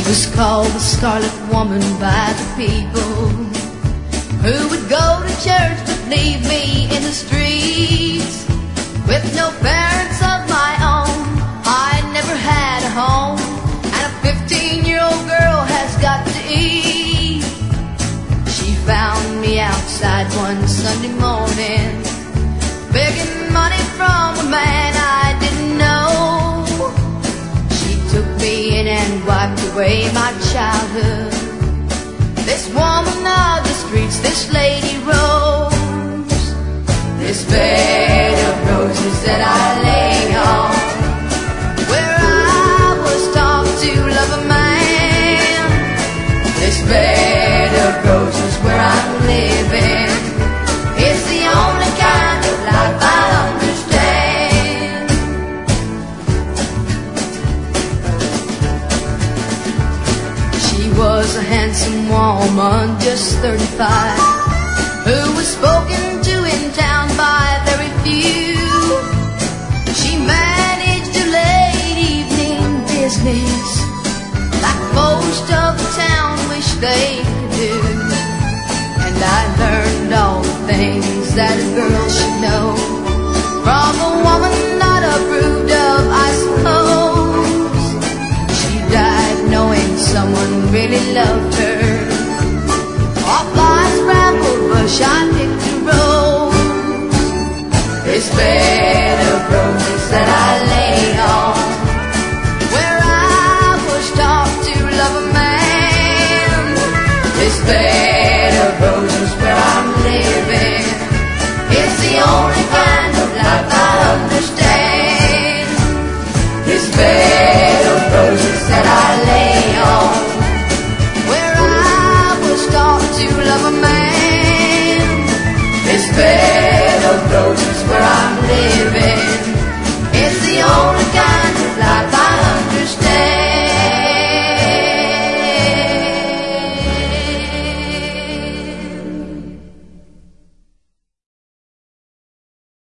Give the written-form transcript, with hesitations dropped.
was called the Scarlet Woman by the people who would go to church but leave me in the streets with no parents of my own. I never had a home, and a 15-year-old girl has got to eat. She found me outside one Sunday morning, begging money from a man I didn't know. She took me in and wiped away my childhood. This woman of the streets, this lady Rose, this bed of roses that I lay on, where I was taught to love a man. This bed of roses where I'm living is the only kind of life I understand. She was a handsome woman, just 35, who was spoken to in town by very few. She managed a late evening business like most of the town wish they could do. And I learned all the things that a girl should know from a woman not approved of, I suppose. She died knowing someone really loved her. Off life's bramble bush I picked a rose, this bed of roses that I lay on, where I was taught to love a man. This bed of roses where I'm living is the only kind of life I understand. This bed of roses that I lay on, where I was taught to love a man. This bed of roses where I'm